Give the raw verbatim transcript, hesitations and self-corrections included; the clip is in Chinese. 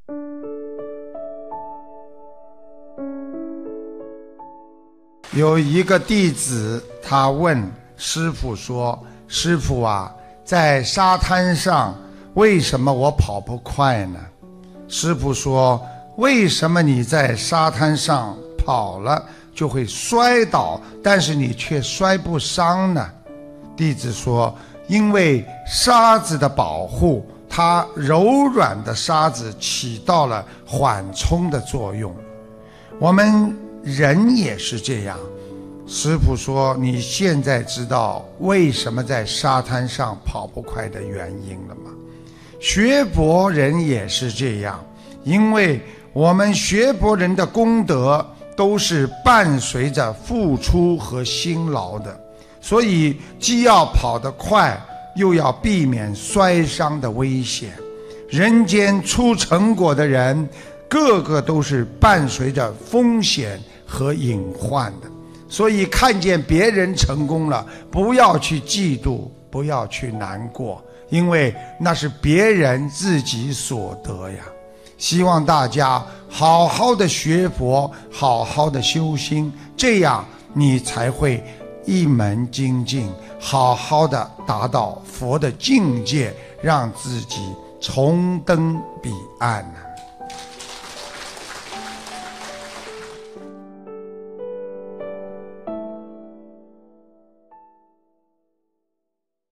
有一个弟子，他问师父说：师父啊，在沙滩上为什么我跑不快呢？师父说：为什么你在沙滩上跑了就会摔倒，但是你却摔不伤呢？弟子说：因为沙子的保护，它柔软的沙子起到了缓冲的作用。我们人也是这样。师父说：你现在知道为什么在沙滩上跑不快的原因了吗？学佛人也是这样，因为我们学佛人的功德都是伴随着付出和辛劳的，所以既要跑得快，又要避免摔伤的危险。人间出成果的人，个个都是伴随着风险和隐患的。所以看见别人成功了，不要去嫉妒，不要去难过，因为那是别人自己所得呀。希望大家好好的学佛，好好的修心，这样你才会一门精进，好好的达到佛的境界，让自己重登彼岸呢。